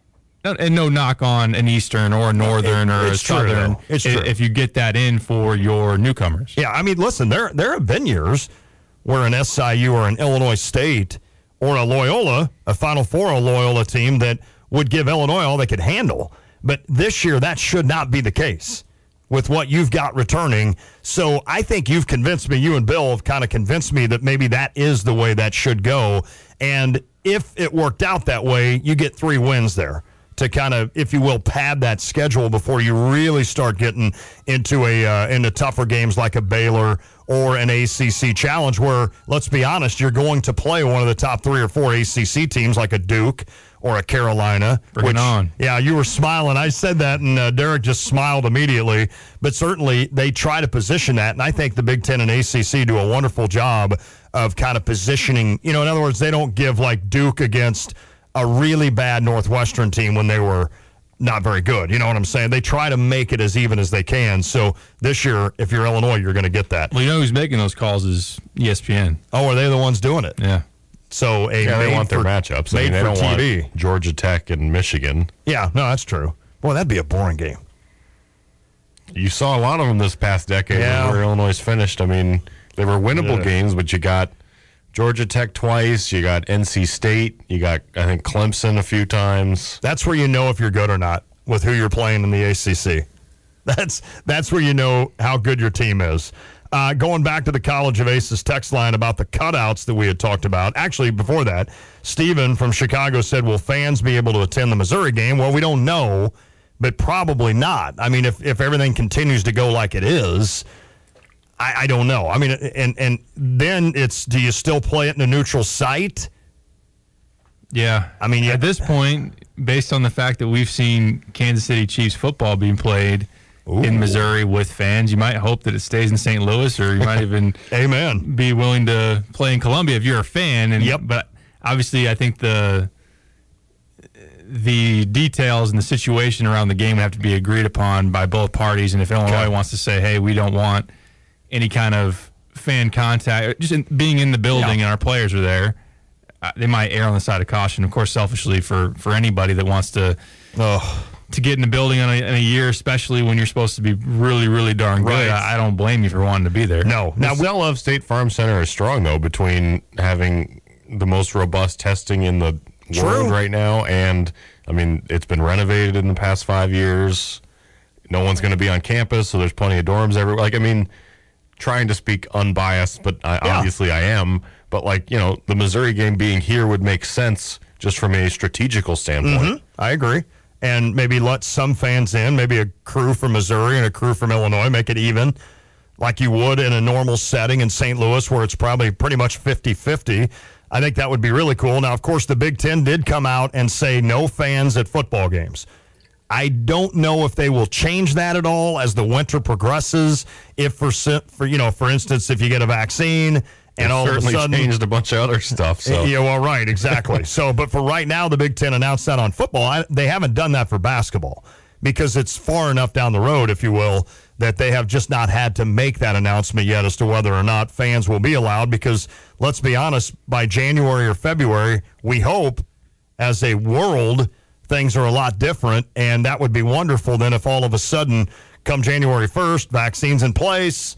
and no knock on an Eastern or a Northern or a Southern, it's true. If you get that in for your newcomers. Yeah, I mean, listen, there have been years where an SIU or an Illinois State or a Loyola, a Final Four Loyola team that would give Illinois all they could handle. But this year, that should not be the case with what you've got returning. So I think you've convinced me, you and Bill have kind of convinced me that maybe that is the way that should go. And if it worked out that way, you get 3 wins there to kind of, if you will, pad that schedule before you really start getting into into tougher games like a Baylor or an ACC challenge where, let's be honest, you're going to play one of the top 3 or 4 ACC teams like a Duke or a Carolina. Bring it on. Yeah, you were smiling. I said that, and Derek just smiled immediately. But certainly, they try to position that, and I think the Big Ten and ACC do a wonderful job of kind of positioning. You know, in other words, they don't give like Duke against a really bad Northwestern team when they were not very good. You know what I'm saying? They try to make it as even as they can. So this year, if you're Illinois, you're going to get that. Well, you know who's making those calls is ESPN. Oh, are they the ones doing it? Yeah. So they want their matchups. I mean, they don't TV. want Georgia Tech and Michigan. Yeah, no, that's true. Boy, that'd be a boring game. You saw a lot of them this past decade where Illinois finished. I mean, they were winnable games, but you got Georgia Tech twice. You got NC State. You got, I think, Clemson a few times. That's where you know if you're good or not with who you're playing in the ACC. That's where you know how good your team is. Going back to the College of Aces text line about the cutouts that we had talked about. Actually, before that, Steven from Chicago said, will fans be able to attend the Missouri game? Well, we don't know, but probably not. I mean, if everything continues to go like it is, I don't know. I mean, and then it's, do you still play it in a neutral site? Yeah. I mean, at this point, based on the fact that we've seen Kansas City Chiefs football being played in Missouri with fans, you might hope that it stays in St. Louis, or you might even be willing to play in Columbia if you're a fan. And but obviously, I think the details and the situation around the game would have to be agreed upon by both parties. And if Illinois wants to say, hey, we don't want any kind of fan contact, just being in the building and our players are there, they might err on the side of caution. Of course, selfishly for anybody that wants to get in the building in a year, especially when you're supposed to be really, really darn good. Right. I don't blame you for wanting to be there. No. Now, Well of State Farm Center is strong, though, between having the most robust testing in the world right now, and, I mean, it's been renovated in the past 5 years. No one's going to be on campus, so there's plenty of dorms everywhere. Like, I mean, trying to speak unbiased, but obviously I am. But, like, you know, the Missouri game being here would make sense just from a strategical standpoint. Mm-hmm. I agree. And maybe let some fans in, maybe a crew from Missouri and a crew from Illinois, make it even, like you would in a normal setting in St. Louis where it's probably pretty much 50-50. I think that would be really cool. Now, of course, the Big Ten did come out and say no fans at football games. I don't know if they will change that at all as the winter progresses. If for instance, if you get a vaccine and all of a sudden changed a bunch of other stuff. So yeah, well, right, exactly. So, but for right now, the Big Ten announced that on football. They haven't done that for basketball because it's far enough down the road, if you will, that they have just not had to make that announcement yet as to whether or not fans will be allowed. Because let's be honest, by January or February, we hope as a world things are a lot different, and that would be wonderful then if all of a sudden come January 1st, vaccines in place,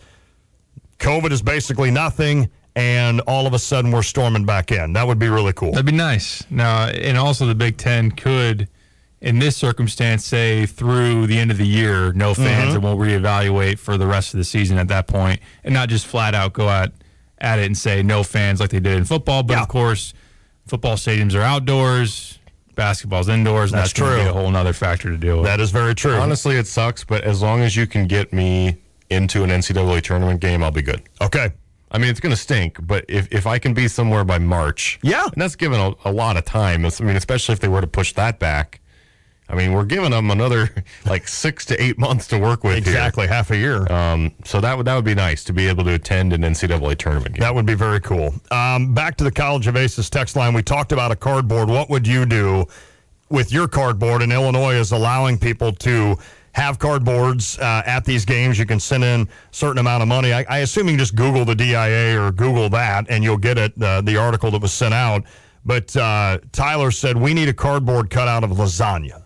COVID is basically nothing, and all of a sudden we're storming back in. That would be really cool. That'd be nice. Now, and also the Big Ten could, in this circumstance, say through the end of the year, no fans, and we'll reevaluate for the rest of the season at that point, and not just flat out go at it and say no fans like they did in football. But, of course, football stadiums are outdoors. Basketball's indoors, and that's going to be a whole other factor to deal with. That is very true. Honestly, it sucks, but as long as you can get me into an NCAA tournament game, I'll be good. Okay. I mean, it's going to stink, but if I can be somewhere by March, and that's given a lot of time. I mean, especially if they were to push that back. I mean, we're giving them another like 6 to 8 months to work with. Exactly, half a year. So that would be nice to be able to attend an NCAA tournament game. That would be very cool. Back to the College of Aces text line. We talked about a cardboard. What would you do with your cardboard? And Illinois is allowing people to have cardboards at these games. You can send in a certain amount of money. I assume you can just Google the DIA or Google that, and you'll get it, the article that was sent out. But Tyler said, we need a cardboard cutout of lasagna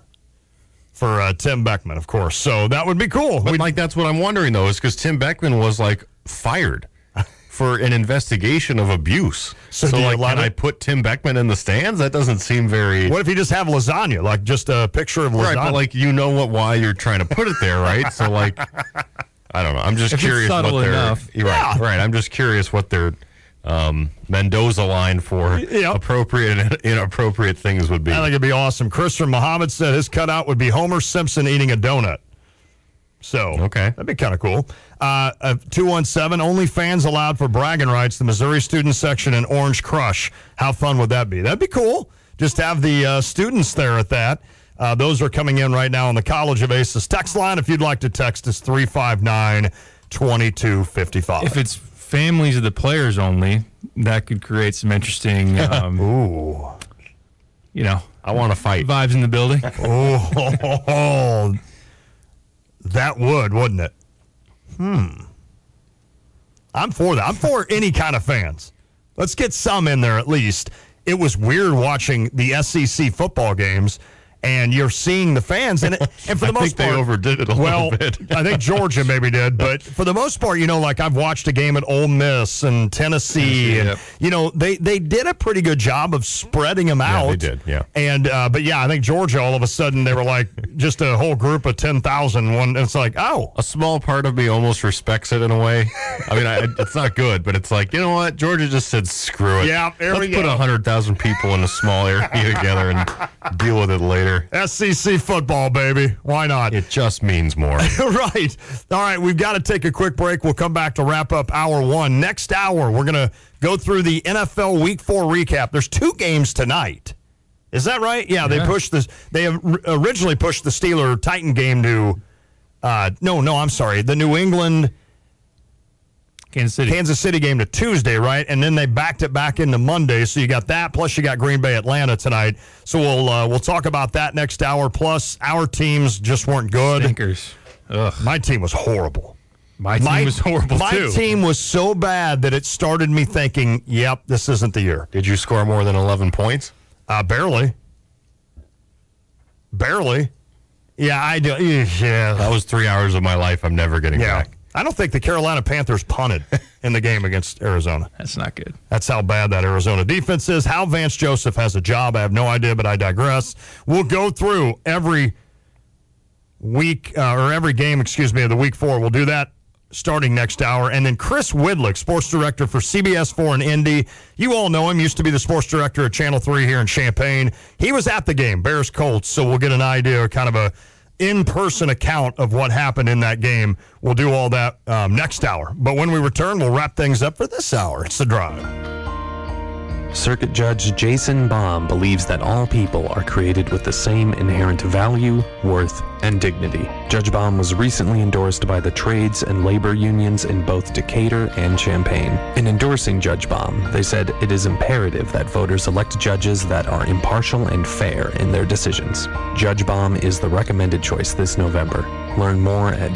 for Tim Beckman, of course. So that would be cool. But that's what I'm wondering, though, is because Tim Beckman was, fired for an investigation of abuse. So can I put Tim Beckman in the stands? That doesn't seem very... What if you just have lasagna, like just a picture of lasagna? Right, but why you're trying to put it there, right? So I don't know. I'm just curious what they're... enough. Right. I'm just curious what their Mendoza line for appropriate and inappropriate things would be. I think it'd be awesome. Chris from Muhammad said his cutout would be Homer Simpson eating a donut. So, that'd be kind of cool. 217, only fans allowed for bragging rights, the Missouri student section and Orange Crush. How fun would that be? That'd be cool. Just have the students there at that. Those are coming in right now on the College of Aces text line. If you'd like to text us, 359-2255. If it's families of the players only, that could create some interesting, I want to fight vibes in the building. That wouldn't it? I'm for that. I'm for any kind of fans. Let's get some in there at least. It was weird watching the SEC football games, and you're seeing the fans, and for the most part, they overdid it a little bit. I think Georgia maybe did, but for the most part, I've watched a game at Ole Miss and Tennessee, and they did a pretty good job of spreading them out. Yeah, they did, yeah. And but I think Georgia, all of a sudden, they were like just a whole group of 10,000. And it's like, a small part of me almost respects it in a way. I mean, it's not good, but it's like, you know what? Georgia just said, screw it. Yeah, Let's put 100,000 people in a small area together and deal with it later. SEC football, baby. Why not? It just means more. Right. All right, we've got to take a quick break. We'll come back to wrap up hour one. Next hour, we're going to go through the NFL Week 4 recap. There's 2 games tonight. Is that right? Yeah, they pushed this. They have originally pushed the Steeler-Titan game to the New England Kansas City game to Tuesday, right? And then they backed it back into Monday. So you got that, plus you got Green Bay, Atlanta tonight. So we'll talk about that next hour. Plus, our teams just weren't good. Stinkers. Ugh. My team was horrible. My team was horrible, too. My team was so bad that it started me thinking, yep, this isn't the year. Did you score more than 11 points? Barely. Yeah, I do. Yeah. That was 3 hours of my life I'm never getting back. I don't think the Carolina Panthers punted in the game against Arizona. That's not good. That's how bad that Arizona defense is. How Vance Joseph has a job, I have no idea, but I digress. We'll go through every week, or every game, of the week 4. We'll do that starting next hour. And then Chris Widlick, sports director for CBS 4 in Indy. You all know him, used to be the sports director at Channel 3 here in Champaign. He was at the game, Bears-Colts, so we'll get an idea, kind of a in-person account of what happened in that game. We'll do all that next hour. But when we return, we'll wrap things up for this hour. It's The Drive. Circuit Judge Jason Baum believes that all people are created with the same inherent value, worth, and dignity. Judge Baum was recently endorsed by the trades and labor unions in both Decatur and Champaign. In endorsing Judge Baum, they said it is imperative that voters elect judges that are impartial and fair in their decisions. Judge Baum is the recommended choice this November. Learn more at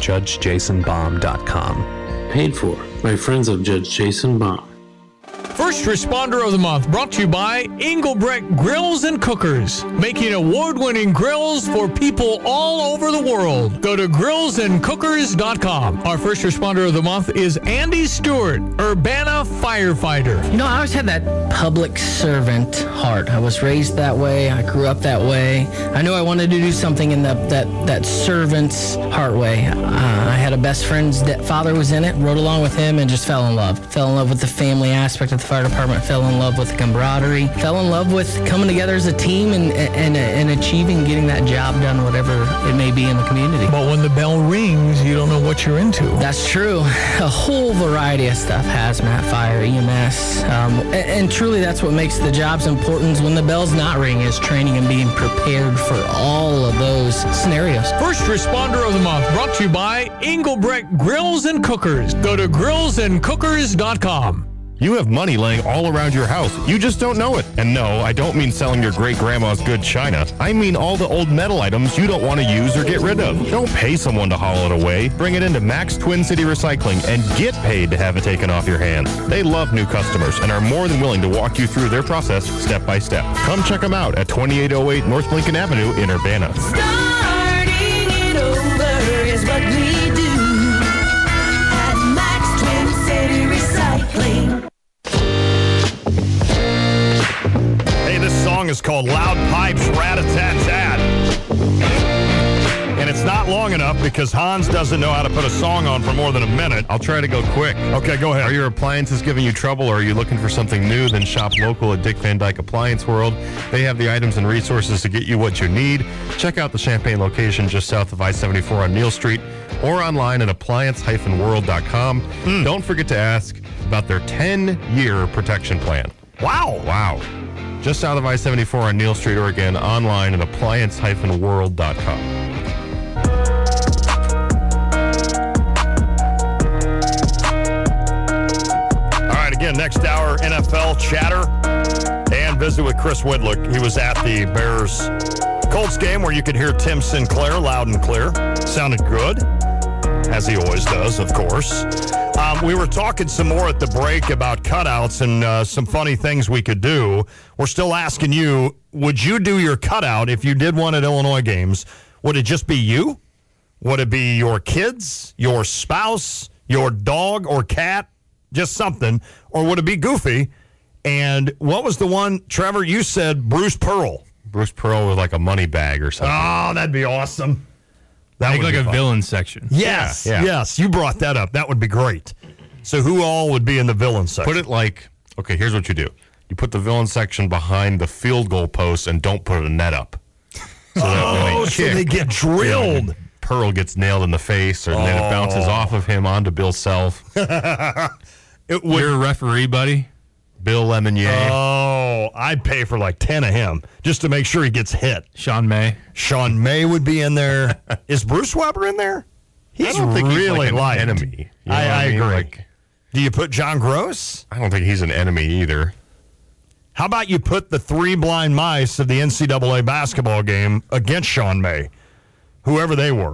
judgejasonbaum.com. Paid for by friends of Judge Jason Baum. First Responder of the Month, brought to you by Engelbrecht Grills and Cookers, making award-winning grills for people all over the world. Go to grillsandcookers.com. Our First Responder of the Month is Andy Stewart, Urbana firefighter. You know, I always had that public servant heart. I was raised that way. I grew up that way. I knew I wanted to do something in that servant's heart way. I had a best friend's father was in it, rode along with him, and just fell in love. Fell in love with the family aspect of the fire department, fell in love with the camaraderie, fell in love with coming together as a team and achieving, getting that job done, whatever it may be in the community. But when the bell rings, you don't know what you're into. That's true. A whole variety of stuff, hazmat, fire, EMS, and truly that's what makes the jobs important. When the bell's not ringing, is training and being prepared for all of those scenarios. First Responder of the Month, brought to you by Engelbrecht Grills and Cookers. Go to grillsandcookers.com. You have money laying all around your house. You just don't know it. And no, I don't mean selling your great-grandma's good china. I mean all the old metal items you don't want to use or get rid of. Don't pay someone to haul it away. Bring it into Max Twin City Recycling and get paid to have it taken off your hands. They love new customers and are more than willing to walk you through their process step by step. Come check them out at 2808 North Lincoln Avenue in Urbana. Starting it over is what we do at Max Twin City Recycling. Hey, this song is called Loud Pipes Rat-a-tat-tat. And it's not long enough because Hans doesn't know how to put a song on for more than a minute. I'll try to go quick. Okay, go ahead. Are your appliances giving you trouble, or are you looking for something new? Then shop local at Dick Van Dyke Appliance World. They have the items and resources to get you what you need. Check out the Champaign location just south of I-74 on Neal Street or online at appliance-world.com. Don't forget to ask about their 10-year protection plan. Wow. Just south of I-74 on Neal Street, or again, online at appliance-world.com. Again, next hour, NFL chatter and visit with Chris Widlick. He was at the Bears-Colts game where you could hear Tim Sinclair loud and clear. Sounded good, as he always does, of course. We were talking some more at the break about cutouts and some funny things we could do. We're still asking you, would you do your cutout if you did one at Illinois games? Would it just be you? Would it be your kids, your spouse, your dog or cat? Just something, or would it be goofy? And what was the one, Trevor, you said Bruce Pearl. Bruce Pearl with like a money bag or something. Oh, that'd be awesome. That Make would like be a fun. villain section. Yes, Yeah. yes, you brought that up. That would be great. So who all would be in the villain section? Put it like, okay, here's what you do. You put the villain section behind the field goal post and don't put a net up. So that when so they get drilled. Pearl gets nailed in the face, or then it bounces off of him onto Bill Self. You're a referee, buddy? Bill Lemonnier. Oh, I'd pay for like 10 of him just to make sure he gets hit. Sean May. Sean May would be in there. Is Bruce Weber in there? He's I don't think really he's like an liked. enemy. You know I what I mean? agree. Like, Do you put John Gross? I don't think he's an enemy either. How about you put the three blind mice of the NCAA basketball game against Sean May, whoever they were?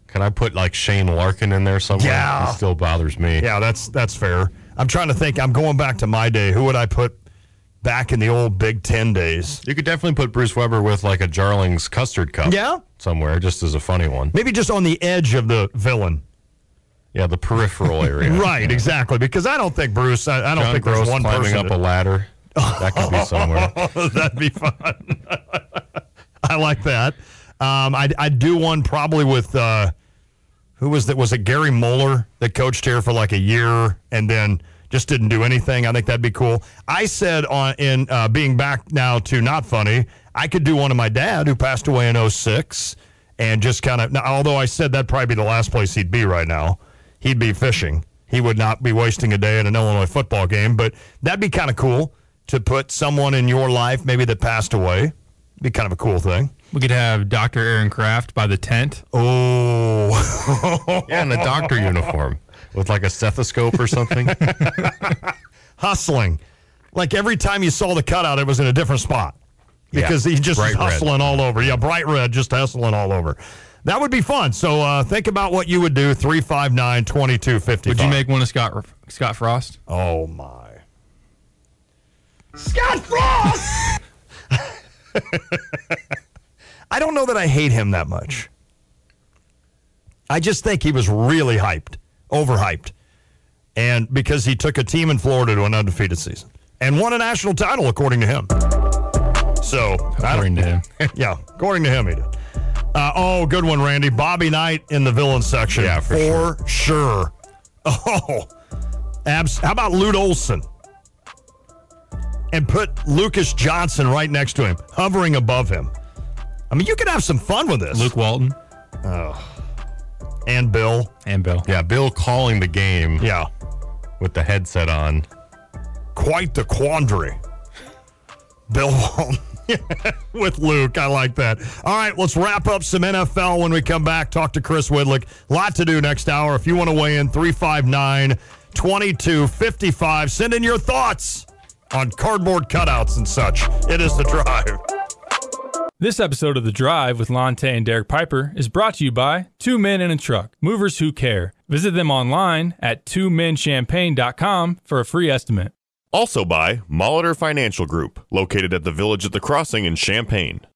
Can I put like Shane Larkin in there somewhere? Yeah. He still bothers me. Yeah, that's fair. I'm trying to think. I'm going back to my day. Who would I put back in the old Big Ten days? You could definitely put Bruce Weber with like a Jarling's custard cup. Yeah? Somewhere, just as a funny one. Maybe just on the edge of the villain. Yeah, the peripheral area. Right, exactly. Because I don't think Bruce. I don't John think Gross there's one climbing person up a ladder. That could be somewhere. That'd be fun. I like that. I'd do one probably with who was that? Was it Gary Moeller that coached here for like a year and then just didn't do anything? I think that'd be cool. I said in being back now to not funny, I could do one of my dad who passed away in 2006 and just kind of. Although I said that'd probably be the last place he'd be right now. He'd be fishing. He would not be wasting a day at an Illinois football game. But that'd be kind of cool to put someone in your life maybe that passed away. Be kind of a cool thing. We could have Dr. Aaron Kraft by the tent. Oh. Yeah, in a doctor uniform with like a stethoscope or something. Hustling. Like every time you saw the cutout, it was in a different spot. Because he's just hustling all over. Yeah, bright red, just hustling all over. That would be fun. So think about what you would do. 359-2255. Would you make one of Scott Frost? Oh, my. Scott Frost! I don't know that I hate him that much. I just think he was really overhyped. And because he took a team in Florida to an undefeated season and won a national title, according to him. So, according to him. Yeah, according to him, he did. Good one, Randy. Bobby Knight in the villain section. Yeah, for sure. Oh, how about Lute Olson? And put Lucas Johnson right next to him, hovering above him. I mean, you could have some fun with this. Luke Walton. Oh. And Bill. Yeah, Bill calling the game. Yeah. With the headset on. Quite the quandary. Bill Walton. With Luke. I like that. All right, let's wrap up some NFL when we come back. Talk to Chris Widlick. Lot to do next hour. If you want to weigh in, 359-2255. Send in your thoughts on cardboard cutouts and such. It is The Drive. This episode of The Drive with Lonte and Derek Piper is brought to you by Two Men in a Truck, movers who care. Visit them online at twomenchampagne.com for a free estimate. Also by Molitor Financial Group, located at the Village at the Crossing in Champaign.